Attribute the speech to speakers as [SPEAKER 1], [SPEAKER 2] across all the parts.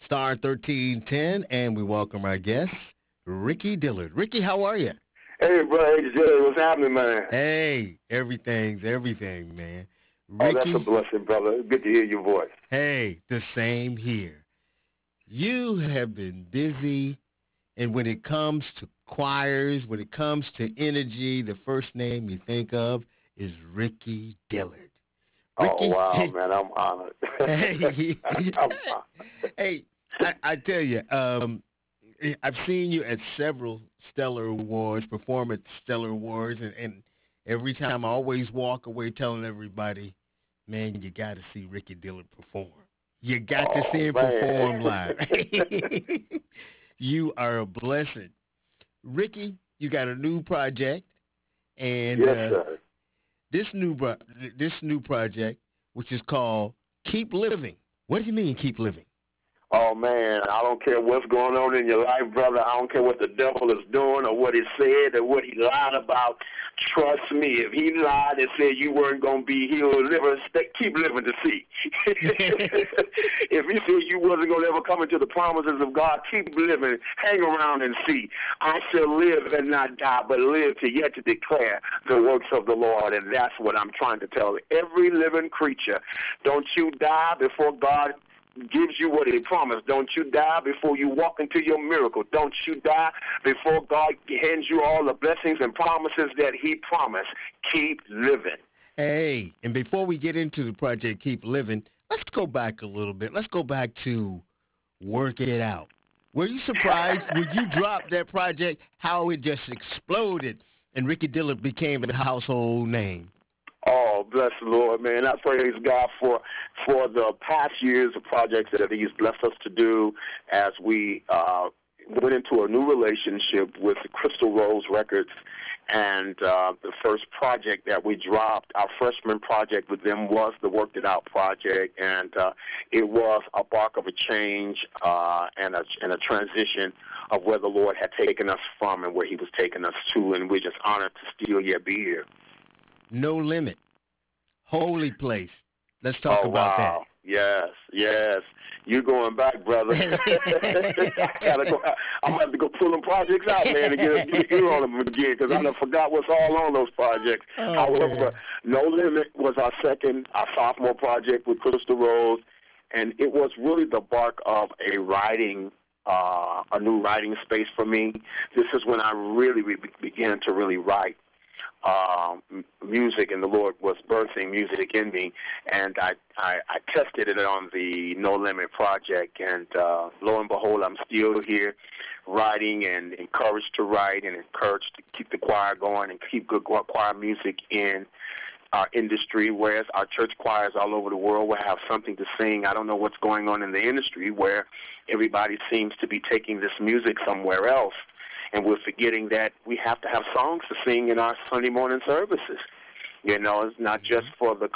[SPEAKER 1] star 1310, and we welcome our guest, Ricky Dillard. Ricky, how are you?
[SPEAKER 2] Hey, brother, AJ, what's happening, man?
[SPEAKER 1] Hey, everything's everything, man.
[SPEAKER 2] Oh, that's a
[SPEAKER 1] Ricky,
[SPEAKER 2] blessing, brother. Good to hear your voice.
[SPEAKER 1] hey, the same here. You have been busy, and when it comes to choirs, when it comes to energy, the first name you think of is Ricky Dillard.
[SPEAKER 2] Oh,
[SPEAKER 1] Ricky,
[SPEAKER 2] wow,
[SPEAKER 1] hey,
[SPEAKER 2] man, I'm honored.
[SPEAKER 1] hey,
[SPEAKER 2] I'm honored.
[SPEAKER 1] hey, I tell you, I've seen you at several Stellar Awards, perform at Stellar Awards, and every time I always walk away telling everybody, man, you got to see Ricky Dillard perform. You got to see
[SPEAKER 2] Oh,
[SPEAKER 1] him
[SPEAKER 2] man.
[SPEAKER 1] perform live. You are a blessing. Ricky, you got a new project, and
[SPEAKER 2] Yes, sir.
[SPEAKER 1] this this new project, which is called Keep Living. What do you mean, keep living?
[SPEAKER 2] Oh, man, I don't care what's going on in your life, brother. I don't care what the devil is doing or what he said or what he lied about. Trust me, if he lied and said you weren't going to be healed, keep living to see. If he said you wasn't going to ever come into the promises of God, keep living. Hang around and see. I shall live and not die, but live to yet to declare the works of the Lord. And that's what I'm trying to tell every living creature. Don't you die before God gives you what he promised. Don't you die before you walk into your miracle. Don't you die before God hands you all the blessings and promises that he promised. Keep living.
[SPEAKER 1] Hey, and before we get into the project Keep Living, let's go back a little bit. Let's go back to Work It Out. Were you surprised when you dropped that project how it just exploded and Ricky Dillard became a household name?
[SPEAKER 2] Oh, bless the Lord, man. I praise God for the past years of projects that he's blessed us to do as we went into a new relationship with Crystal Rose Records. And the first project that we dropped, our freshman project with them, was the Worked It Out project. And it was a bark of a change and a transition of where the Lord had taken us from and where he was taking us to. And we're just honored to still yet be here.
[SPEAKER 1] No Limit, Holy Place. Let's talk
[SPEAKER 2] Oh,
[SPEAKER 1] about that.
[SPEAKER 2] wow. Yes, yes. You're going back, brother. I'm going to have to go pull them projects out, man, and get an ear on them again because I done forgot what's all on those projects.
[SPEAKER 1] Oh,
[SPEAKER 2] However,
[SPEAKER 1] man.
[SPEAKER 2] No Limit was our sophomore project with Crystal Rose, and it was really the bark of a new writing space for me. This is when I really began to really write music, and the Lord was birthing music in me, and I tested it on the No Limit project, and lo and behold, I'm still here writing and encouraged to write and encouraged to keep the choir going and keep good choir music in our industry, whereas our church choirs all over the world will have something to sing. I don't know what's going on in the industry where everybody seems to be taking this music somewhere else, and we're forgetting that we have to have songs to sing in our Sunday morning services. You know, it's not just for the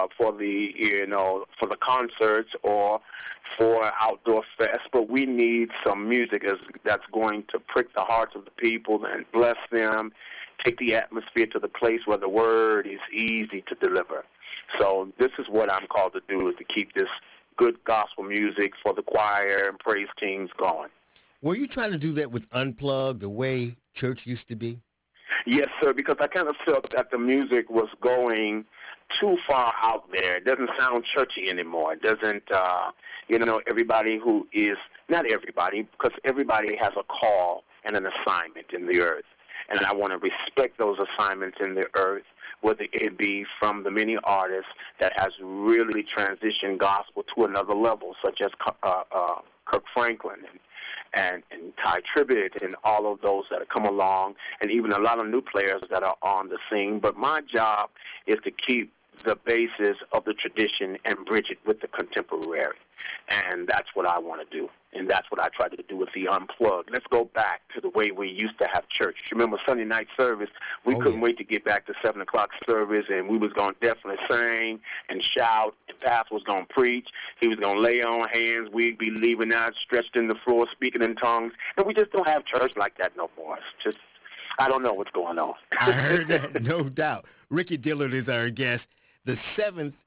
[SPEAKER 2] for the concerts or for outdoor fest, but we need some music that's going to prick the hearts of the people and bless them, take the atmosphere to the place where the word is easy to deliver. So this is what I'm called to do, is to keep this good gospel music for the choir and praise teams going.
[SPEAKER 1] Were you trying to do that with Unplugged, the way church used to be?
[SPEAKER 2] Yes, sir, because I kind of felt that the music was going too far out there. It doesn't sound churchy anymore. It doesn't, everybody who is, not everybody, because everybody has a call and an assignment in the earth. And I want to respect those assignments in the earth, whether it be from the many artists that has really transitioned gospel to another level, such as Kirk Franklin and Ty Tribbett and all of those that have come along, and even a lot of new players that are on the scene. But my job is to keep the basis of the tradition and bridge it with the contemporary. And that's what I want to do. And that's what I try to do with the Unplugged. Let's go back to the way we used to have church. Remember Sunday night service? We couldn't wait to get back to 7 o'clock service, and we was going to definitely sing and shout, and Pastor was going to preach. He was going to lay on hands. We'd be leaving out stretched in the floor, speaking in tongues. And we just don't have church like that no more. It's just, I don't know what's going on.
[SPEAKER 1] I heard that, no doubt. Ricky Dillard is our guest. The seventh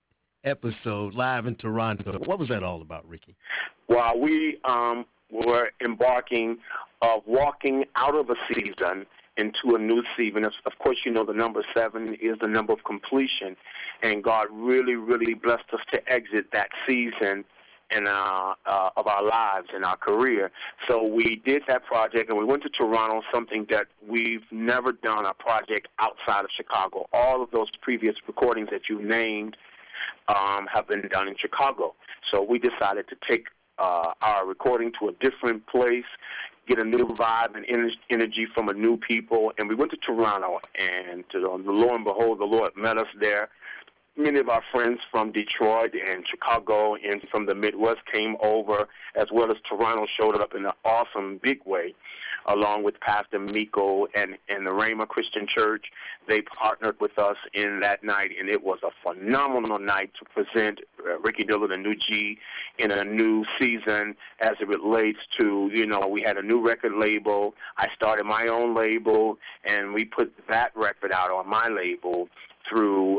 [SPEAKER 1] episode live in Toronto. What was that all about, Ricky?
[SPEAKER 2] While we were embarking of walking out of a season into a new season. Of course, you know the number 7 is the number of completion, and God really, really blessed us to exit that season in of our lives and our career. So we did that project, and we went to Toronto, something that we've never done, a project outside of Chicago. All of those previous recordings that you named have been done in Chicago. So we decided to take our recording to a different place, get a new vibe and energy from a new people. And we went to Toronto, and lo and behold, the Lord met us there. Many of our friends from Detroit and Chicago and from the Midwest came over, as well as Toronto showed up in an awesome, big way, along with Pastor Miko and the Rhema Christian Church. They partnered with us in that night, and it was a phenomenal night to present Ricky Dillard and New G in a new season as it relates to, we had a new record label. I started my own label, and we put that record out on my label through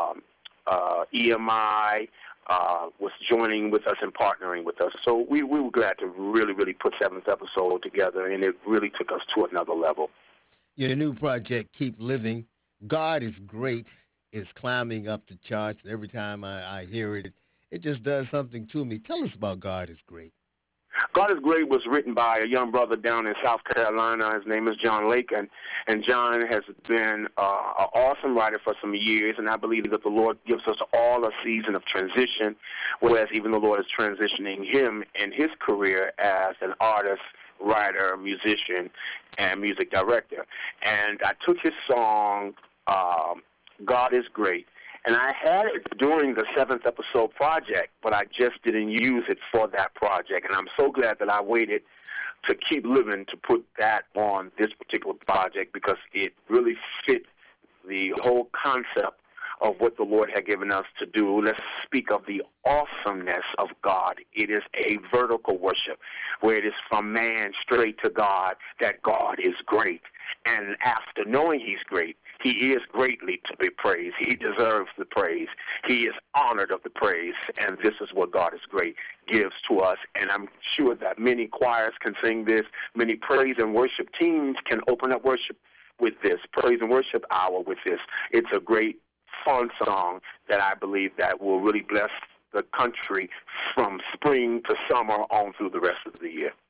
[SPEAKER 2] EMI, was joining with us and partnering with us. So we were glad to really, really put 7th episode together, and it really took us to another level.
[SPEAKER 1] Your new project, Keep Living, God is Great, is climbing up the charts. Every time I hear it, it just does something to me. Tell us about God is Great.
[SPEAKER 2] God is Great was written by a young brother down in South Carolina. His name is John Lake, and John has been an awesome writer for some years, and I believe that the Lord gives us all a season of transition, whereas even the Lord is transitioning him in his career as an artist, writer, musician, and music director. And I took his song, God is Great, and I had it during the 7th episode project, but I just didn't use it for that project. And I'm so glad that I waited to Keep Living to put that on this particular project, because it really fit the whole concept of what the Lord had given us to do. Let's speak of the awesomeness of God. It is a vertical worship where it is from man straight to God, that God is great. And after knowing he's great, he is greatly to be praised. He deserves the praise. He is honored of the praise. And this is what God is Great gives to us. And I'm sure that many choirs can sing this. Many praise and worship teams can open up worship with this, praise and worship hour with this. It's a great, fun song that I believe that will really bless the country from spring to summer on through the rest of the year.